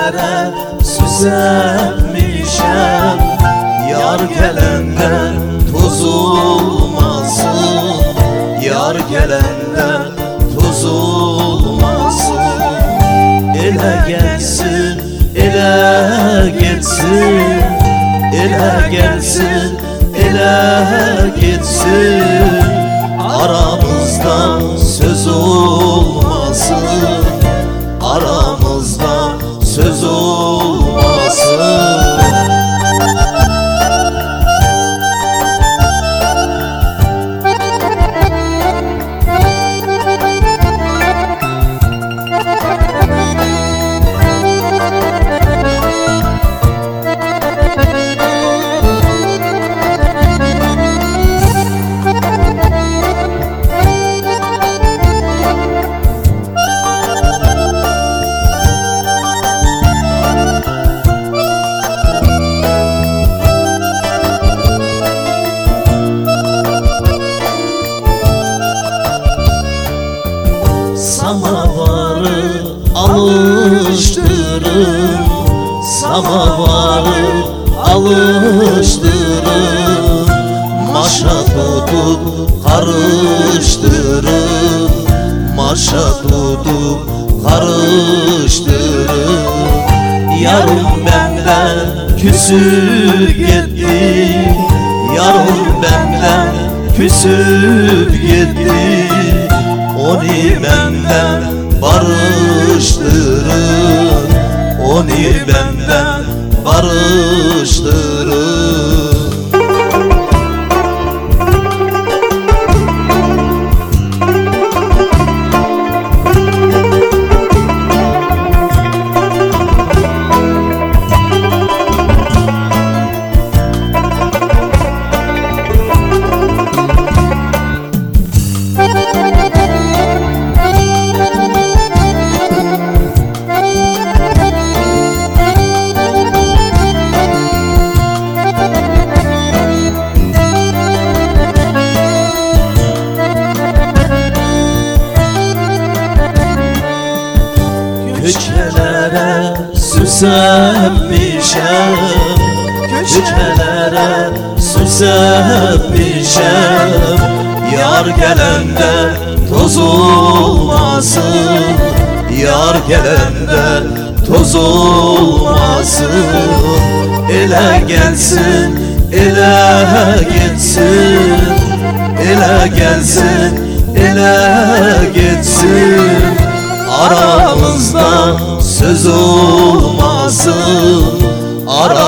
Köşelere süslenmişem, yar gelende tozulmasın, yar gelende tozulmasın. Ele gelsin, ele gitsin, ele gelsin, ele gitsin. Aramızda söz olmasın, aramızda söz olmasın. Samavarı alıştırın, samavarı alıştırın. Maşa tutup karıştırın, maşa tutup karıştırın. Yarım benden küsüp gitti, yarım benden küsüp gitti. Onu benden barıştırın, onu benden barıştırın. Köşelere süslenmişem, köşelere süslenmişem. Yar gelende tozulmasın, yar gelende tozulmasın. Ele gelsin, ele gitsin, ele gelsin, ele gitsin. Aramızda söz olmasın, aramızda